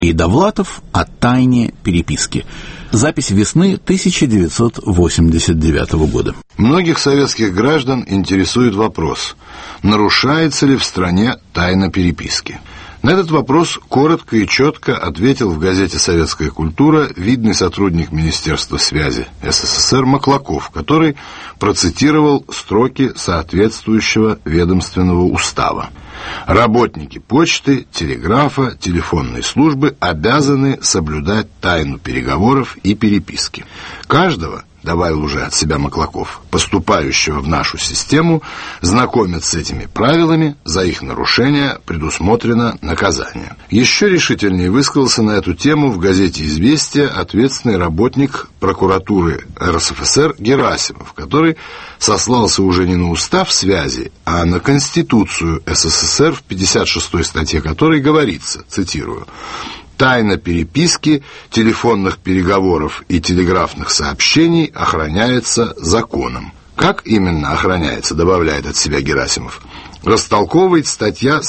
И Довлатов о тайне переписки. Запись весны 1989 года. Многих советских граждан интересует вопрос, нарушается ли в стране тайна переписки. На этот вопрос коротко и четко ответил в газете «Советская культура» видный сотрудник Министерства связи СССР Маклаков, который процитировал строки соответствующего ведомственного устава. Работники почты, телеграфа, телефонной службы обязаны соблюдать тайну переговоров и переписки. Каждого, добавил уже от себя Маклаков, поступающего в нашу систему, знакомят с этими правилами, за их нарушение предусмотрено наказание. Еще решительнее высказался на эту тему в газете «Известия» ответственный работник прокуратуры РСФСР Герасимов, который сослался уже не на устав связи, а на Конституцию СССР, в 56-й статье которой говорится, цитирую: «Тайна переписки, телефонных переговоров и телеграфных сообщений охраняется законом». Как именно охраняется, добавляет от себя Герасимов, растолковывает статья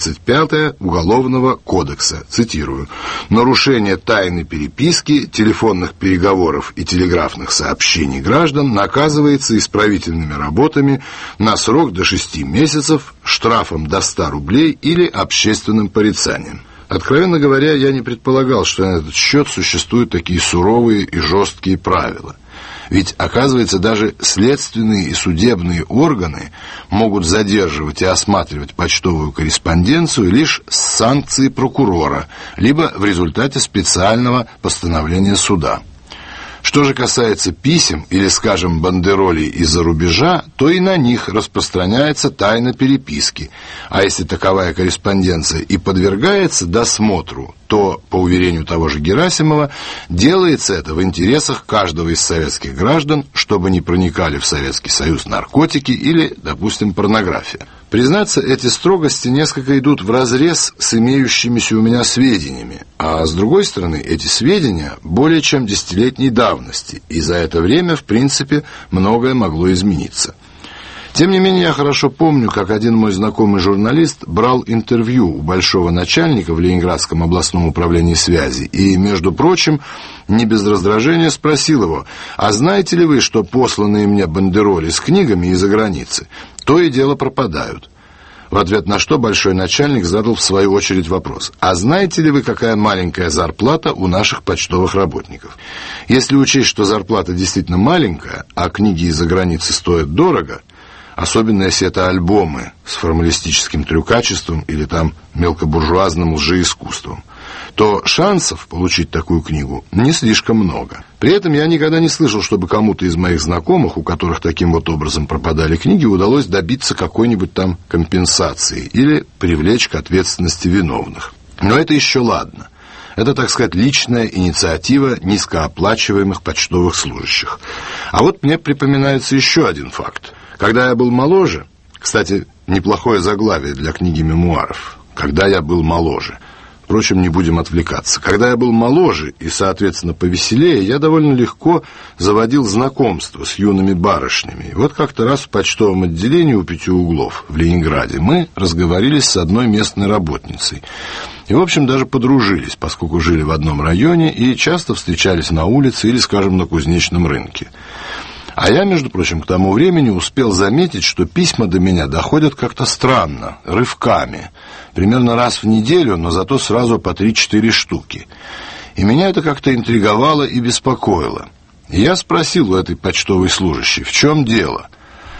135 Уголовного кодекса, цитирую: «Нарушение тайны переписки, телефонных переговоров и телеграфных сообщений граждан наказывается исправительными работами на срок до 6 месяцев, штрафом до 100 рублей или общественным порицанием». Откровенно говоря, я не предполагал, что на этот счет существуют такие суровые и жесткие правила. Ведь, оказывается, даже следственные и судебные органы могут задерживать и осматривать почтовую корреспонденцию лишь с санкцией прокурора, либо в результате специального постановления суда. Что же касается писем или, скажем, бандеролей из-за рубежа, то и на них распространяется тайна переписки. А если таковая корреспонденция и подвергается досмотру, то, по уверению того же Герасимова, делается это в интересах каждого из советских граждан, чтобы не проникали в Советский Союз наркотики или, допустим, порнография. Признаться, эти строгости несколько идут вразрез с имеющимися у меня сведениями, а с другой стороны, эти сведения более чем десятилетней давности, и за это время, в принципе, многое могло измениться. Тем не менее, я хорошо помню, как один мой знакомый журналист брал интервью у большого начальника в Ленинградском областном управлении связи и, между прочим, не без раздражения спросил его: «А знаете ли вы, что посланные мне бандероли с книгами из-за границы то и дело пропадают?» В ответ на что большой начальник задал в свою очередь вопрос: «А знаете ли вы, какая маленькая зарплата у наших почтовых работников?» Если учесть, что зарплата действительно маленькая, а книги из-за границы стоят дорого, особенно если это альбомы с формалистическим трюкачеством или там мелкобуржуазным лжеискусством, то шансов получить такую книгу не слишком много. При этом я никогда не слышал, чтобы кому-то из моих знакомых, у которых таким вот образом пропадали книги, удалось добиться какой-нибудь там компенсации или привлечь к ответственности виновных. Но это еще ладно. Это, так сказать, личная инициатива низкооплачиваемых почтовых служащих. А вот мне припоминается еще один факт. Когда я был моложе, кстати, неплохое заглавие для книги мемуаров, «Когда я был моложе». Впрочем, не будем отвлекаться. Когда я был моложе и, соответственно, повеселее, я довольно легко заводил знакомство с юными барышнями. И вот как-то раз в почтовом отделении у 5 углов в Ленинграде мы разговорились с одной местной работницей. И, в общем, даже подружились, поскольку жили в одном районе и часто встречались на улице или, скажем, на Кузнечном рынке. А я, между прочим, к тому времени успел заметить, что письма до меня доходят как-то странно, рывками, примерно раз в неделю, но зато сразу по 3-4 штуки. И меня это как-то интриговало и беспокоило. И я спросил у этой почтовой служащей: «В чем дело?»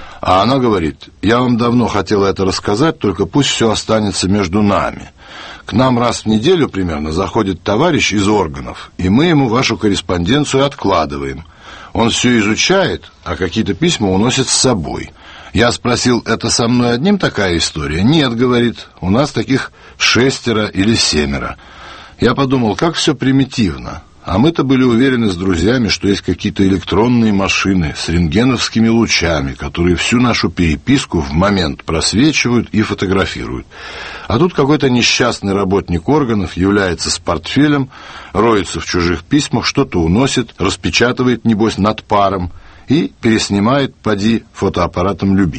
А она говорит: «Я вам давно хотела это рассказать, только пусть все останется между нами. К нам раз в неделю примерно заходит товарищ из органов, и мы ему вашу корреспонденцию откладываем. Он все изучает, а какие-то письма уносит с собой». Я спросил: «Это со мной одним такая история?» «Нет, — говорит, — у нас таких 6 или 7. Я подумал, как все примитивно. А мы-то были уверены с друзьями, что есть какие-то электронные машины с рентгеновскими лучами, которые всю нашу переписку в момент просвечивают и фотографируют. А тут какой-то несчастный работник органов является с портфелем, роется в чужих письмах, что-то уносит, распечатывает, небось, над паром и переснимает, поди, фотоаппаратом любитель».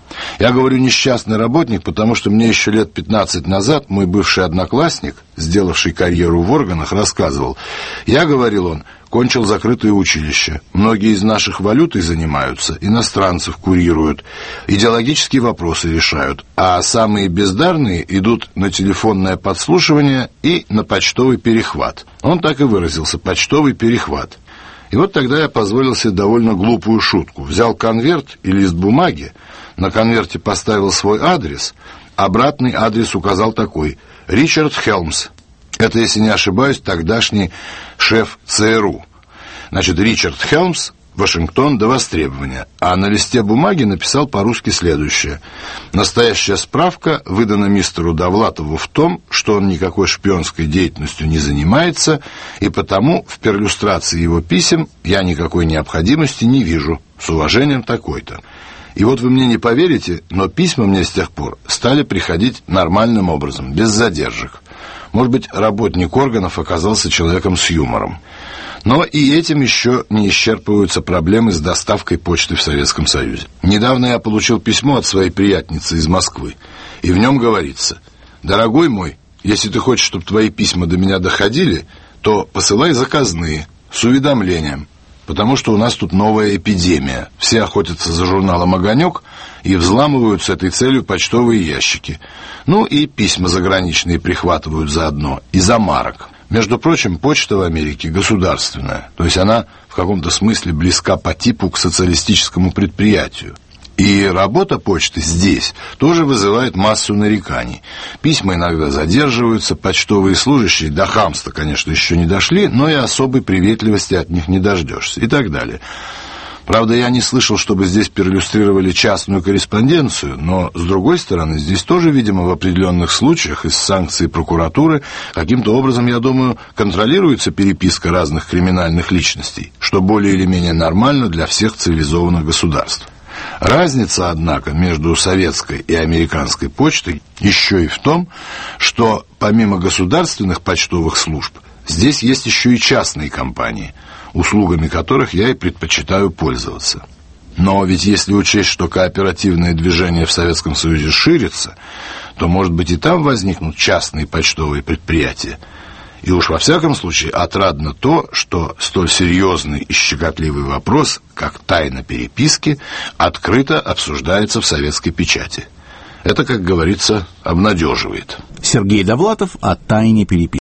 Я говорю «несчастный работник», потому что мне еще лет 15 назад мой бывший одноклассник, сделавший карьеру в органах, рассказывал. Я, говорил он, кончил закрытое училище. Многие из наших валютой занимаются, иностранцев курируют, идеологические вопросы решают, а самые бездарные идут на телефонное подслушивание и на почтовый перехват. Он так и выразился: почтовый перехват. И вот тогда я позволил себе довольно глупую шутку. Взял конверт и лист бумаги, на конверте поставил свой адрес, обратный адрес указал такой: Ричард Хелмс. Это, если не ошибаюсь, тогдашний шеф ЦРУ. Значит, Ричард Хелмс, Вашингтон, до востребования. А на листе бумаги написал по-русски следующее: настоящая справка выдана мистеру Довлатову в том, что он никакой шпионской деятельностью не занимается, и потому в перлюстрации его писем я никакой необходимости не вижу. С уважением, такой-то. И вот вы мне не поверите, но письма мне с тех пор стали приходить нормальным образом, без задержек. Может быть, работник органов оказался человеком с юмором. Но и этим еще не исчерпываются проблемы с доставкой почты в Советском Союзе. Недавно я получил письмо от своей приятельницы из Москвы, и в нем говорится: «Дорогой мой, если ты хочешь, чтобы твои письма до меня доходили, то посылай заказные, с уведомлением, потому что у нас тут новая эпидемия. Все охотятся за журналом «Огонек» и взламывают с этой целью почтовые ящики. Ну и письма заграничные прихватывают заодно, из-за марок». Между прочим, почта в Америке государственная, то есть она в каком-то смысле близка по типу к социалистическому предприятию. И работа почты здесь тоже вызывает массу нареканий. Письма иногда задерживаются, почтовые служащие до хамства, конечно, еще не дошли, но и особой приветливости от них не дождешься и так далее. Правда, я не слышал, чтобы здесь перлюстрировали частную корреспонденцию, но, с другой стороны, здесь тоже, видимо, в определенных случаях из санкций прокуратуры каким-то образом, я думаю, контролируется переписка разных криминальных личностей, что более или менее нормально для всех цивилизованных государств. Разница, однако, между советской и американской почтой еще и в том, что помимо государственных почтовых служб здесь есть еще и частные компании, услугами которых я и предпочитаю пользоваться. Но ведь если учесть, что кооперативное движение в Советском Союзе ширится, то, может быть, и там возникнут частные почтовые предприятия. И уж во всяком случае отрадно то, что столь серьезный и щекотливый вопрос, как тайна переписки, открыто обсуждается в советской печати. Это, как говорится, обнадеживает. Сергей Довлатов о тайне переписки.